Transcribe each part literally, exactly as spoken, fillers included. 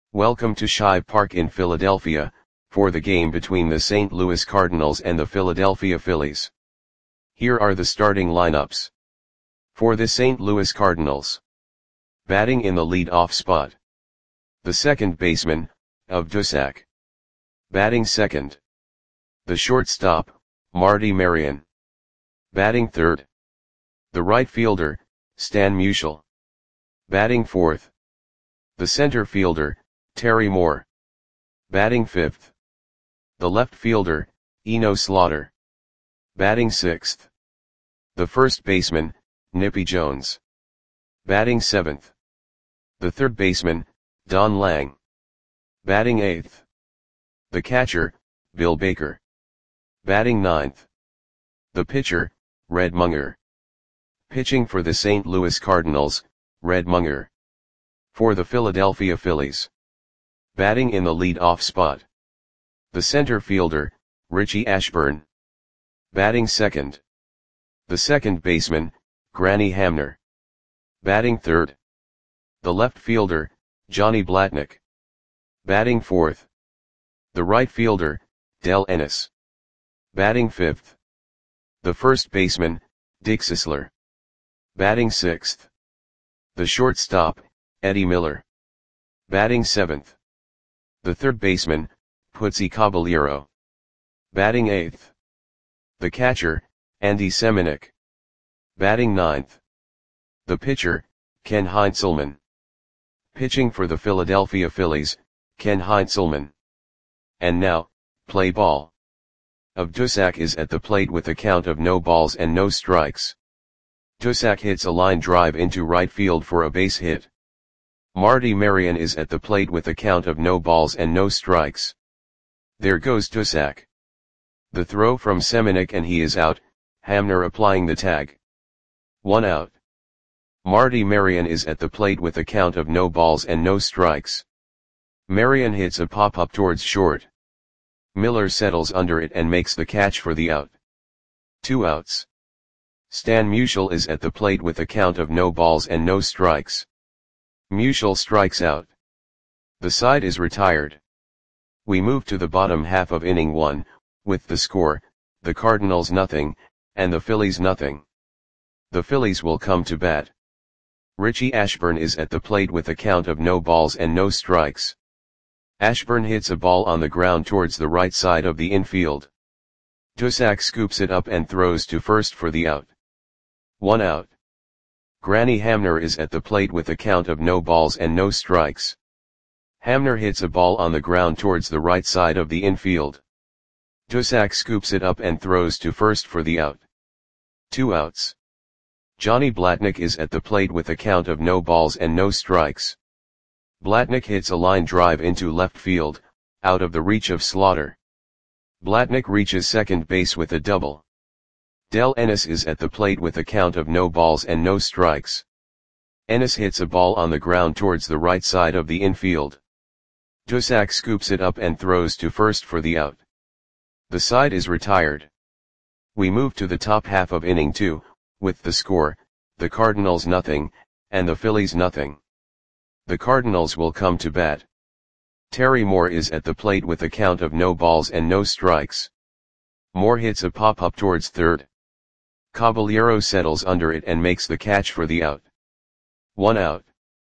Welcome to Shibe Park in Philadelphia, for the game between the Saint Louis Cardinals and the Philadelphia Phillies. Here are the starting lineups. For the Saint Louis Cardinals. Batting in the lead-off spot. The second baseman, Of Dusac. Batting second. The shortstop, Marty Marion. Batting third. The right fielder, Stan Musial. Batting fourth. The center fielder, Terry Moore. Batting fifth. The left fielder, Eno Slaughter. Batting sixth. The first baseman, Nippy Jones. Batting seventh. The third baseman, Don Lang. Batting eighth. The catcher, Bill Baker. Batting ninth. The pitcher, Red Munger. Pitching for the Saint Louis Cardinals, Red Munger. For the Philadelphia Phillies. Batting in the lead-off spot. The center fielder, Richie Ashburn. Batting second. The second baseman, Granny Hamner. Batting third. The left fielder, Johnny Blatnick. Batting fourth. The right fielder, Del Ennis. Batting fifth. The first baseman, Dick Sisler. Batting sixth. The shortstop, Eddie Miller. Batting seventh. The third baseman, Putsy Caballero. Batting eighth. The catcher, Andy Semenuk. Batting ninth. The pitcher, Ken Heinzelman. Pitching for the Philadelphia Phillies, Ken Heinzelman. And now, play ball. Of Dusac is at the plate with a count of no balls and no strikes. Dusac hits a line drive into right field for a base hit. Marty Marion is at the plate with a count of no balls and no strikes. There goes Dusac. The throw from Semenuk and he is out, Hamner applying the tag. One out. Marty Marion is at the plate with a count of no balls and no strikes. Marion hits a pop-up towards short. Miller settles under it and makes the catch for the out. Two outs. Stan Musial is at the plate with a count of no balls and no strikes. Musial strikes out. The side is retired. We move to the bottom half of inning one, with the score, the Cardinals nothing, and the Phillies nothing. The Phillies will come to bat. Richie Ashburn is at the plate with a count of no balls and no strikes. Ashburn hits a ball on the ground towards the right side of the infield. Dusac scoops it up and throws to first for the out. One out. Granny Hamner is at the plate with a count of no balls and no strikes. Hamner hits a ball on the ground towards the right side of the infield. Dusac scoops it up and throws to first for the out. Two outs. Johnny Blatnick is at the plate with a count of no balls and no strikes. Blatnick hits a line drive into left field, out of the reach of Slaughter. Blatnick reaches second base with a double. Del Ennis is at the plate with a count of no balls and no strikes. Ennis hits a ball on the ground towards the right side of the infield. Dusac scoops it up and throws to first for the out. The side is retired. We move to the top half of inning two, with the score, the Cardinals nothing, and the Phillies nothing. The Cardinals will come to bat. Terry Moore is at the plate with a count of no balls and no strikes. Moore hits a pop-up towards third. Caballero settles under it and makes the catch for the out. One out.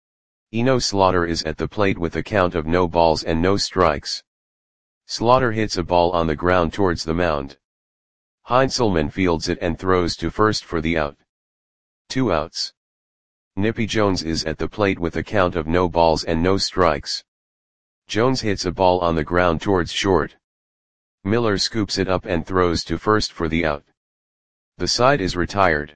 Eno Slaughter is at the plate with a count of no balls and no strikes. Slaughter hits a ball on the ground towards the mound. Heinzelman fields it and throws to first for the out. Two outs. Nippy Jones is at the plate with a count of no balls and no strikes. Jones hits a ball on the ground towards short. Miller scoops it up and throws to first for the out. The side is retired.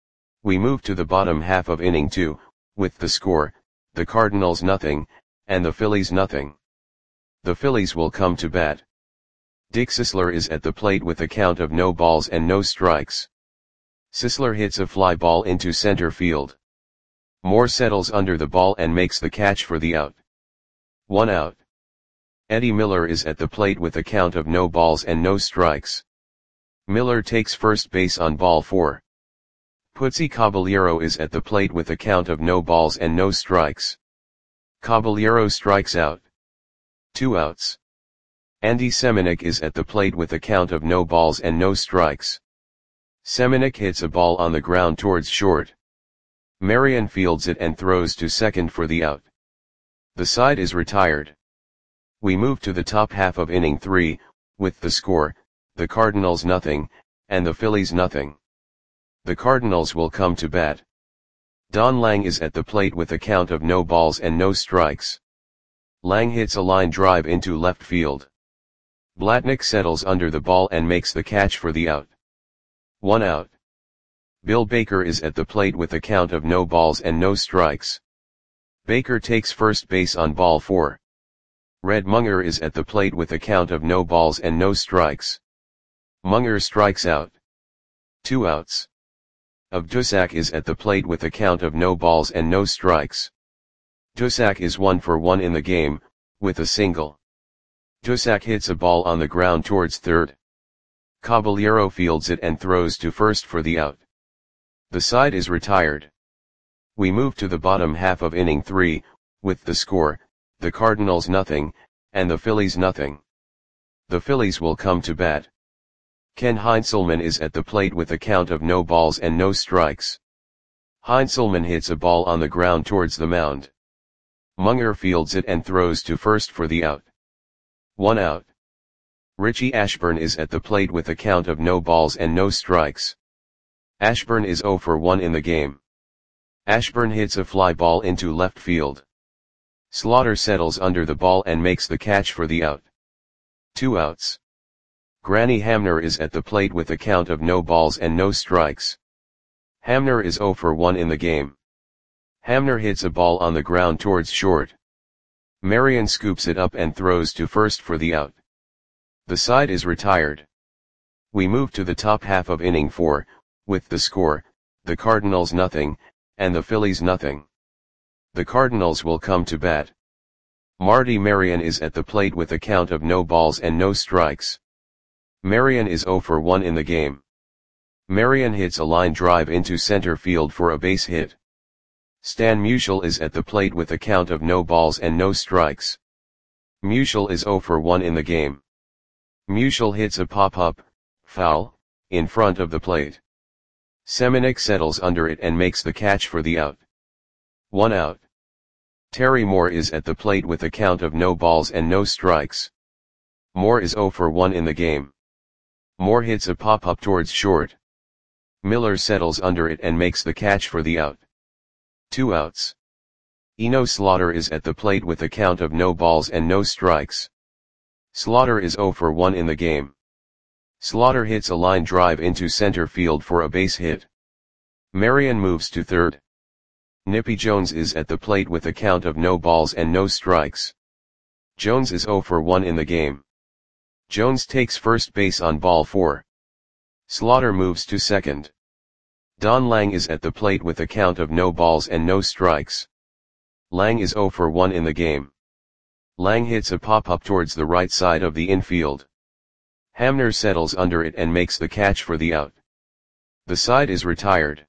We move to the bottom half of inning two, with the score, the Cardinals nothing, and the Phillies nothing. The Phillies will come to bat. Dick Sisler is at the plate with a count of no balls and no strikes. Sisler hits a fly ball into center field. Moore settles under the ball and makes the catch for the out. One out. Eddie Miller is at the plate with a count of no balls and no strikes. Miller takes first base on ball four. Putsy Caballero is at the plate with a count of no balls and no strikes. Caballero strikes out. Two outs. Andy Semenuk is at the plate with a count of no balls and no strikes. Semenuk hits a ball on the ground towards short. Marion fields it and throws to second for the out. The side is retired. We move to the top half of inning three, with the score, the Cardinals nothing, and the Phillies nothing. The Cardinals will come to bat. Don Lang is at the plate with a count of no balls and no strikes. Lang hits a line drive into left field. Blatnick settles under the ball and makes the catch for the out. One out. Bill Baker is at the plate with a count of no balls and no strikes. Baker takes first base on ball four. Red Munger is at the plate with a count of no balls and no strikes. Munger strikes out. Two outs. Of Dusak is at the plate with a count of no balls and no strikes. Dusak is one for one in the game, with a single. Dusak hits a ball on the ground towards third. Caballero fields it and throws to first for the out. The side is retired. We move to the bottom half of inning three, with the score, the Cardinals nothing, and the Phillies nothing. The Phillies will come to bat. Ken Heinzelman is at the plate with a count of no balls and no strikes. Heinzelman hits a ball on the ground towards the mound. Munger fields it and throws to first for the out. One out. Richie Ashburn is at the plate with a count of no balls and no strikes. Ashburn is zero for one in the game. Ashburn hits a fly ball into left field. Slaughter settles under the ball and makes the catch for the out. Two outs. Granny Hamner is at the plate with a count of no balls and no strikes. Hamner is zero for one in the game. Hamner hits a ball on the ground towards short. Marion scoops it up and throws to first for the out. The side is retired. We move to the top half of inning four, with the score, the Cardinals nothing, and the Phillies nothing. The Cardinals will come to bat. Marty Marion is at the plate with a count of no balls and no strikes. Marion is zero for one in the game. Marion hits a line drive into center field for a base hit. Stan Musial is at the plate with a count of no balls and no strikes. Musial is zero for one in the game. Musial hits a pop-up, foul, in front of the plate. Semenuk settles under it and makes the catch for the out. One out. Terry Moore is at the plate with a count of no balls and no strikes. Moore is zero for one in the game. Moore hits a pop-up towards short. Miller settles under it and makes the catch for the out. Two outs. Eno Slaughter is at the plate with a count of no balls and no strikes. Slaughter is zero for one in the game. Slaughter hits a line drive into center field for a base hit. Marion moves to third. Nippy Jones is at the plate with a count of no balls and no strikes. Jones is zero for one in the game. Jones takes first base on ball four. Slaughter moves to second. Don Lang is at the plate with a count of no balls and no strikes. Lang is zero for one in the game. Lang hits a pop-up towards the right side of the infield. Hamner settles under it and makes the catch for the out. The side is retired.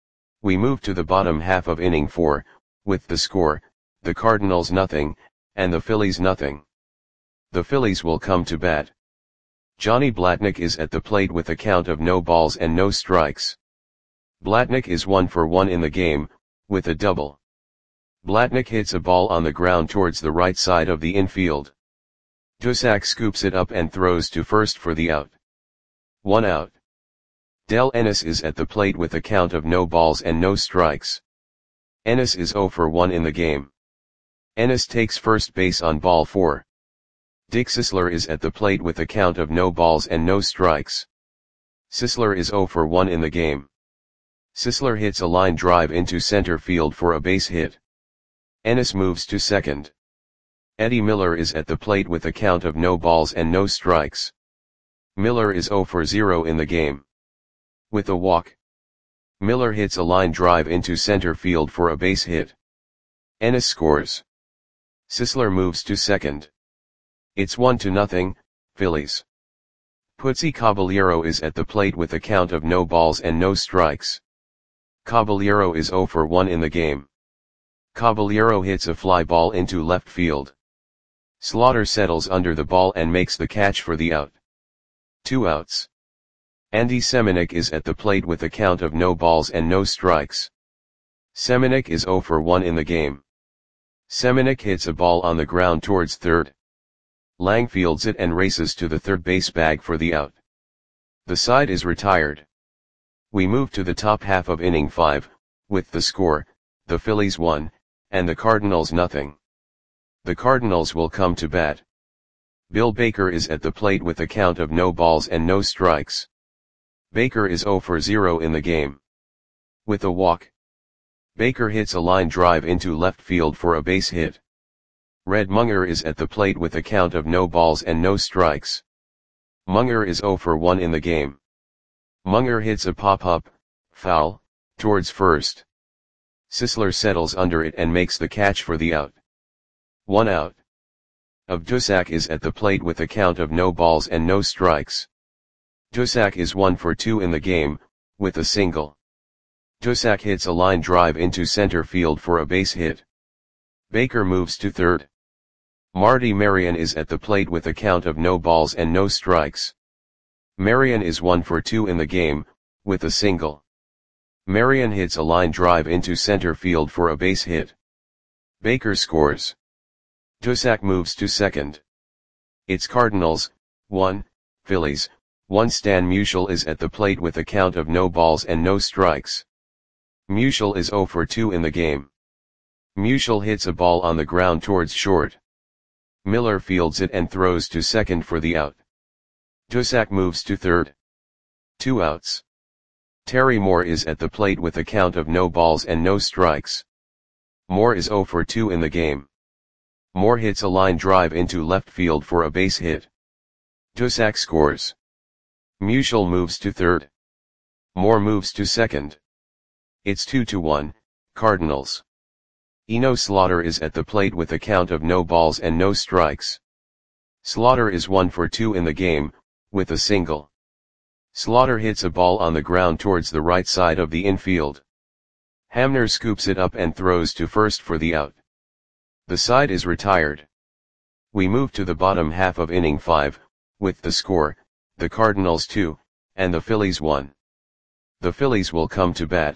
We move to the bottom half of inning four, with the score, the Cardinals nothing, and the Phillies nothing. The Phillies will come to bat. Johnny Blatnick is at the plate with a count of no balls and no strikes. Blatnick is one for one in the game, with a double. Blatnick hits a ball on the ground towards the right side of the infield. Dusak scoops it up and throws to first for the out. One out. Del Ennis is at the plate with a count of no balls and no strikes. Ennis is zero for one in the game. Ennis takes first base on ball four. Dick Sisler is at the plate with a count of no balls and no strikes. Sisler is zero for one in the game. Sisler hits a line drive into center field for a base hit. Ennis moves to second. Eddie Miller is at the plate with a count of no balls and no strikes. Miller is zero for zero in the game. With a walk, Miller hits a line drive into center field for a base hit. Ennis scores. Sisler moves to second. It's one to nothing, Phillies. Putzi Caballero is at the plate with a count of no balls and no strikes. Caballero is zero for one in the game. Caballero hits a fly ball into left field. Slaughter settles under the ball and makes the catch for the out. Two outs. Andy Semenuk is at the plate with a count of no balls and no strikes. Semenuk is zero for one in the game. Semenuk hits a ball on the ground towards third. Lang fields it and races to the third base bag for the out. The side is retired. We move to the top half of inning five, with the score, the Phillies one, and the Cardinals nothing. The Cardinals will come to bat. Bill Baker is at the plate with a count of no balls and no strikes. Baker is zero for zero in the game. With a walk, Baker hits a line drive into left field for a base hit. Red Munger is at the plate with a count of no balls and no strikes. Munger is zero for one in the game. Munger hits a pop-up, foul, towards first. Sisler settles under it and makes the catch for the out. One out. Dusak is at the plate with a count of no balls and no strikes. Dusak is one for two in the game, with a single. Dusak hits a line drive into center field for a base hit. Baker moves to third. Marty Marion is at the plate with a count of no balls and no strikes. Marion is one for two in the game, with a single. Marion hits a line drive into center field for a base hit. Baker scores. Dusak moves to second. It's Cardinals, one, Phillies, one. Stan Musial is at the plate with a count of no balls and no strikes. Musial is zero for two in the game. Musial hits a ball on the ground towards short. Miller fields it and throws to second for the out. Dusak moves to third. Two outs. Terry Moore is at the plate with a count of no balls and no strikes. Moore is zero for two in the game. Moore hits a line drive into left field for a base hit. Dusak scores. Musial moves to third. Moore moves to second. It's two to one, Cardinals. Eno Slaughter is at the plate with a count of no balls and no strikes. Slaughter is one for two in the game, with a single. Slaughter hits a ball on the ground towards the right side of the infield. Hamner scoops it up and throws to first for the out. The side is retired. We move to the bottom half of inning five, with the score, the Cardinals two, and the Phillies one. The Phillies will come to bat.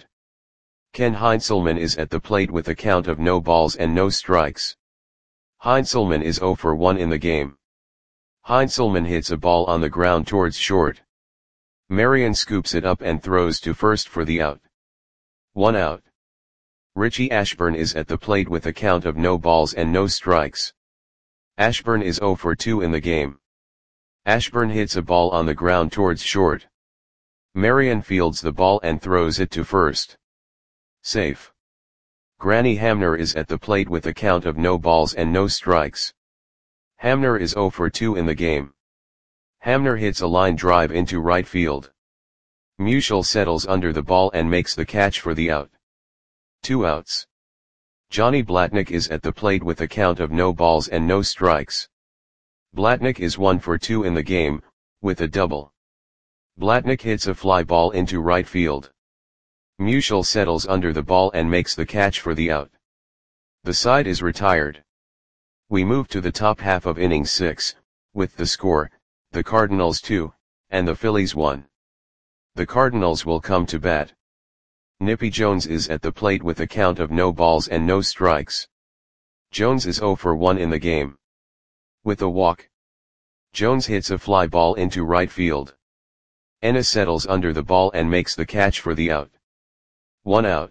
Ken Heinzelman is at the plate with a count of no balls and no strikes. Heinzelman is zero for one in the game. Heinzelman hits a ball on the ground towards short. Marion scoops it up and throws to first for the out. One out. Richie Ashburn is at the plate with a count of no balls and no strikes. Ashburn is zero for two in the game. Ashburn hits a ball on the ground towards short. Marion fields the ball and throws it to first. Safe. Granny Hamner is at the plate with a count of no balls and no strikes. Hamner is zero for two in the game. Hamner hits a line drive into right field. Musial settles under the ball and makes the catch for the out. Two outs. Johnny Blatnick is at the plate with a count of no balls and no strikes. Blatnick is one for two in the game, with a double. Blatnick hits a fly ball into right field. Musial settles under the ball and makes the catch for the out. The side is retired. We move to the top half of inning six, with the score, the Cardinals two, and the Phillies one. The Cardinals will come to bat. Nippy Jones is at the plate with a count of no balls and no strikes. Jones is zero for one in the game. With a walk, Jones hits a fly ball into right field. Ennis settles under the ball and makes the catch for the out. One out.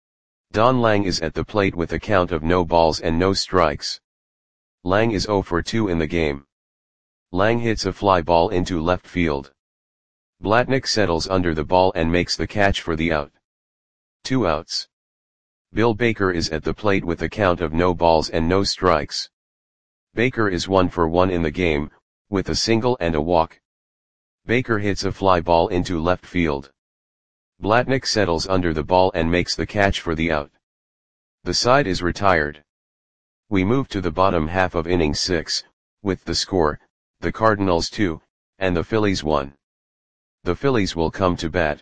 Don Lang is at the plate with a count of no balls and no strikes. Lang is zero for two in the game. Lang hits a fly ball into left field. Blatnick settles under the ball and makes the catch for the out. Two outs. Bill Baker is at the plate with a count of no balls and no strikes. Baker is one for one in the game, with a single and a walk. Baker hits a fly ball into left field. Blatnick settles under the ball and makes the catch for the out. The side is retired. We move to the bottom half of inning six, with the score, the Cardinals two, and the Phillies one. The Phillies will come to bat.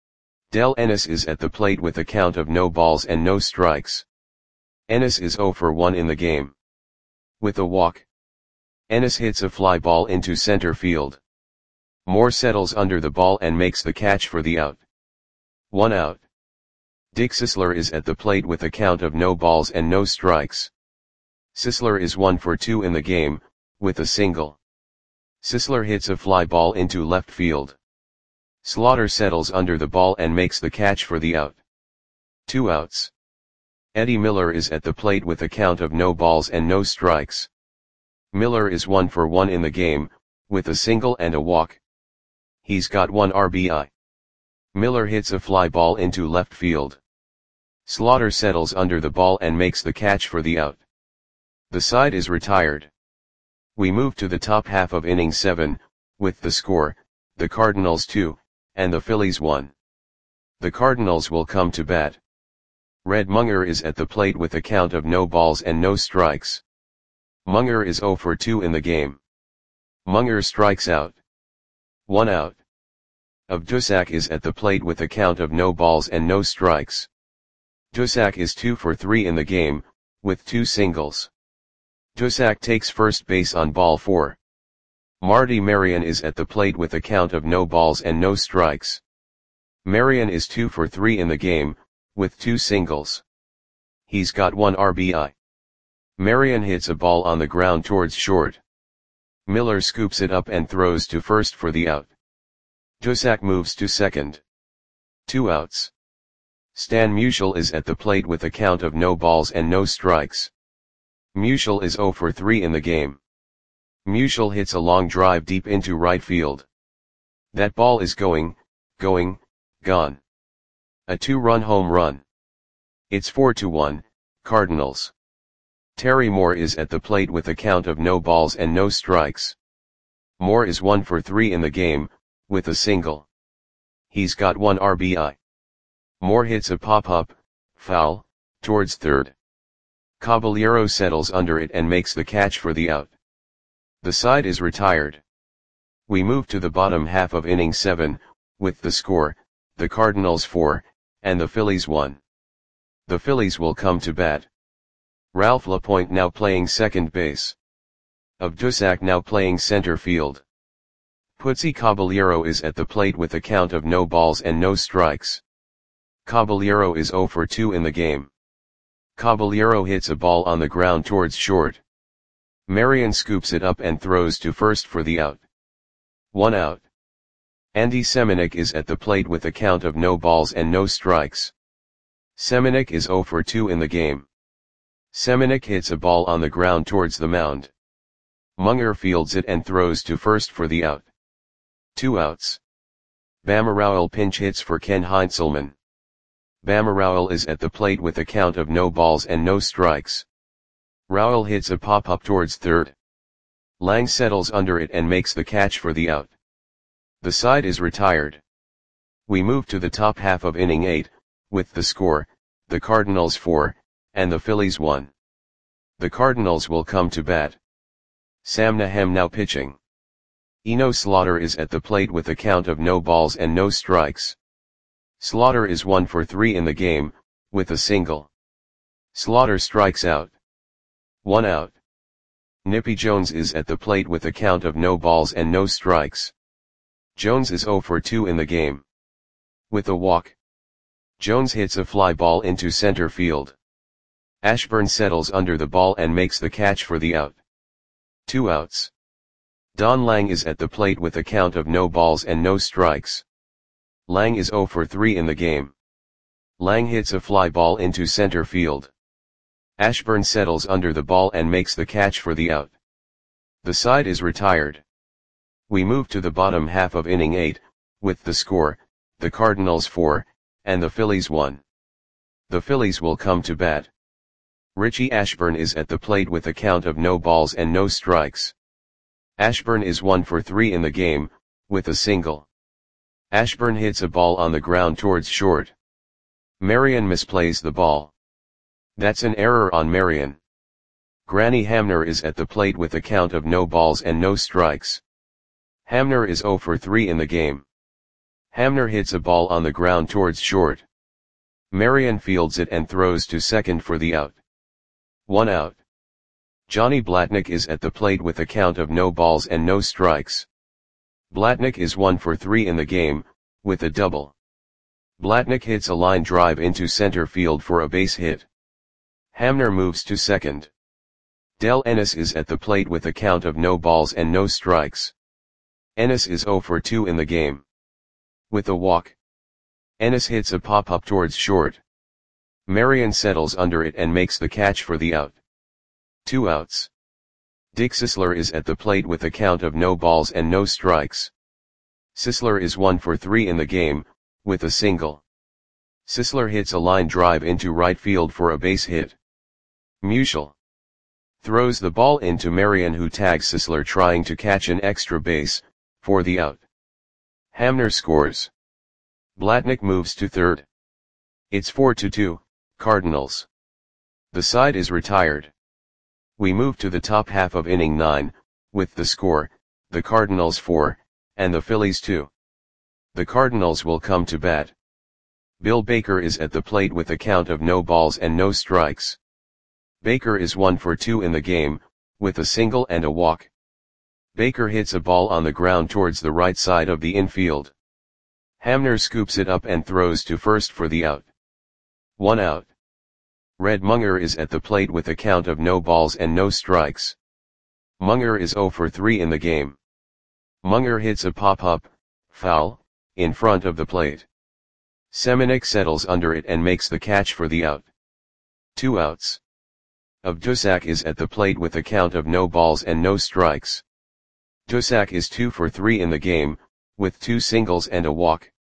Del Ennis is at the plate with a count of no balls and no strikes. Ennis is zero for one in the game. With a walk, Ennis hits a fly ball into center field. Moore settles under the ball and makes the catch for the out. One out. Dick Sisler is at the plate with a count of no balls and no strikes. Sisler is one for two in the game, with a single. Sisler hits a fly ball into left field. Slaughter settles under the ball and makes the catch for the out. Two outs. Eddie Miller is at the plate with a count of no balls and no strikes. Miller is one for one in the game, with a single and a walk. He's got one R B I. Miller hits a fly ball into left field. Slaughter settles under the ball and makes the catch for the out. The side is retired. We move to the top half of inning seven, with the score, the Cardinals two, and the Phillies one. The Cardinals will come to bat. Red Munger is at the plate with a count of no balls and no strikes. Munger is zero for two in the game. Munger strikes out. One out. Dusak is at the plate with a count of no balls and no strikes. Dusak is two for three in the game, with two singles. Dusak takes first base on ball four. Marty Marion is at the plate with a count of no balls and no strikes. Marion is two for three in the game, with two singles. He's got one R B I. Marion hits a ball on the ground towards short. Miller scoops it up and throws to first for the out. Dusak moves to second. Two outs. Stan Musial is at the plate with a count of no balls and no strikes. Musial is zero for three in the game. Musial hits a long drive deep into right field. That ball is going, going, gone. A two-run home run. It's four to one, Cardinals. Terry Moore is at the plate with a count of no balls and no strikes. Moore is one for three in the game, with a single. He's got one R B I. Moore hits a pop-up, foul, towards third. Caballero settles under it and makes the catch for the out. The side is retired. We move to the bottom half of inning seven, with the score, the Cardinals four, and the Phillies one. The Phillies will come to bat. Ralph LaPointe now playing second base. Dusak now playing center field. Putzi Caballero is at the plate with a count of no balls and no strikes. Caballero is zero for two in the game. Caballero hits a ball on the ground towards short. Marion scoops it up and throws to first for the out. One out. Andy Semenuk is at the plate with a count of no balls and no strikes. Semenuk is zero for two in the game. Semenuk hits a ball on the ground towards the mound. Munger fields it and throws to first for the out. Two outs. Bama Rowell pinch hits for Ken Heinzelman. Bama Rowell is at the plate with a count of no balls and no strikes. Rowell hits a pop-up towards third. Lang settles under it and makes the catch for the out. The side is retired. We move to the top half of inning eight, with the score, the Cardinals four, and the Phillies one. The Cardinals will come to bat. Sam Nahem now pitching. Eno Slaughter is at the plate with a count of no balls and no strikes. Slaughter is one for three in the game, with a single. Slaughter strikes out. One out. Nippy Jones is at the plate with a count of no balls and no strikes. Jones is zero for two in the game. With a walk. Jones hits a fly ball into center field. Ashburn settles under the ball and makes the catch for the out. Two outs. Don Lang is at the plate with a count of no balls and no strikes. Lang is zero for three in the game. Lang hits a fly ball into center field. Ashburn settles under the ball and makes the catch for the out. The side is retired. We move to the bottom half of inning eight, with the score, the Cardinals four, and the Phillies one. The Phillies will come to bat. Richie Ashburn is at the plate with a count of no balls and no strikes. Ashburn is one for three in the game, with a single. Ashburn hits a ball on the ground towards short. Marion misplays the ball. That's an error on Marion. Granny Hamner is at the plate with a count of no balls and no strikes. Hamner is zero for three in the game. Hamner hits a ball on the ground towards short. Marion fields it and throws to second for the out. One out. Johnny Blatnick is at the plate with a count of no balls and no strikes. Blatnick is one for three in the game, with a double. Blatnick hits a line drive into center field for a base hit. Hamner moves to second. Del Ennis is at the plate with a count of no balls and no strikes. Ennis is zero for two in the game. With a walk. Ennis hits a pop-up towards short. Marion settles under it and makes the catch for the out. Two outs. Dick Sisler is at the plate with a count of no balls and no strikes. Sisler is one for three in the game, with a single. Sisler hits a line drive into right field for a base hit. Musial throws the ball into Marion, who tags Sisler trying to catch an extra base, for the out. Hamner scores. Blatnick moves to third. It's four to two, Cardinals. The side is retired. We move to the top half of inning nine, with the score, the Cardinals four, and the Phillies two. The Cardinals will come to bat. Bill Baker is at the plate with a count of no balls and no strikes. Baker is one for two in the game, with a single and a walk. Baker hits a ball on the ground towards the right side of the infield. Hamner scoops it up and throws to first for the out. One out. Red Munger is at the plate with a count of no balls and no strikes. Munger is zero for three in the game. Munger hits a pop-up, foul, in front of the plate. Seminick settles under it and makes the catch for the out. Two outs. Dusak is at the plate with a count of no balls and no strikes. Dusak is two for three in the game, with two singles and a walk.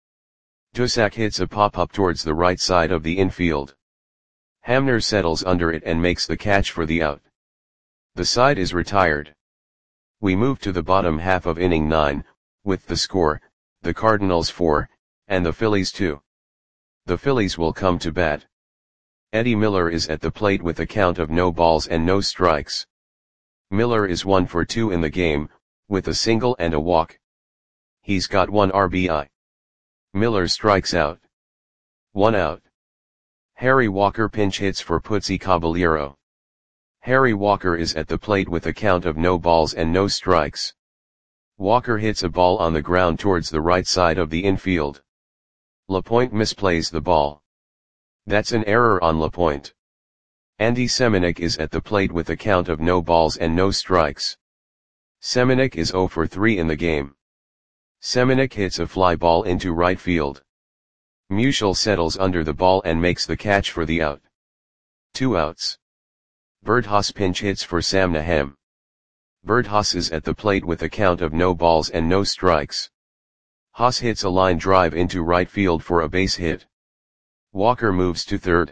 Dusak hits a pop-up towards the right side of the infield. Hamner settles under it and makes the catch for the out. The side is retired. We move to the bottom half of inning nine, with the score, the Cardinals four, and the Phillies two. The Phillies will come to bat. Eddie Miller is at the plate with a count of no balls and no strikes. Miller is one for two in the game, with a single and a walk. He's got one R B I. Miller strikes out. One out. Harry Walker pinch hits for Putsy Caballero. Harry Walker is at the plate with a count of no balls and no strikes. Walker hits a ball on the ground towards the right side of the infield. LaPointe misplays the ball. That's an error on LaPointe. Andy Seminick is at the plate with a count of no balls and no strikes. Seminick is zero for three in the game. Seminick hits a fly ball into right field. Musial settles under the ball and makes the catch for the out. Two outs. Birdhoss pinch hits for Sam Nahem. Birdhoss is at the plate with a count of no balls and no strikes. Haas hits a line drive into right field for a base hit. Walker moves to third.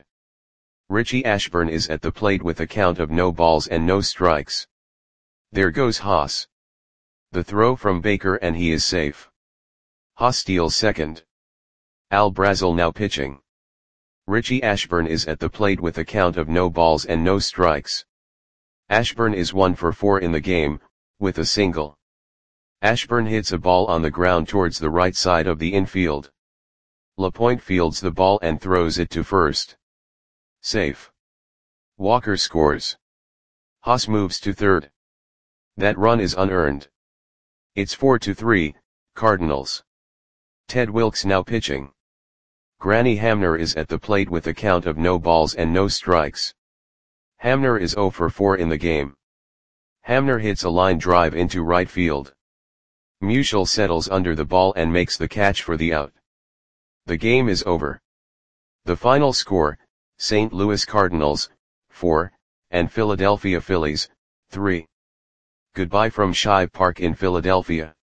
Richie Ashburn is at the plate with a count of no balls and no strikes. There goes Haas. The throw from Baker and he is safe. Haas steals second. Al Brazel now pitching. Richie Ashburn is at the plate with a count of no balls and no strikes. Ashburn is one for four in the game, with a single. Ashburn hits a ball on the ground towards the right side of the infield. LaPointe fields the ball and throws it to first. Safe. Walker scores. Haas moves to third. That run is unearned. It's four to three, Cardinals. Ted Wilkes now pitching. Granny Hamner is at the plate with a count of no balls and no strikes. Hamner is zero for four in the game. Hamner hits a line drive into right field. Musial settles under the ball and makes the catch for the out. The game is over. The final score, Saint Louis Cardinals, four, and Philadelphia Phillies, three. Goodbye from Shive Park in Philadelphia.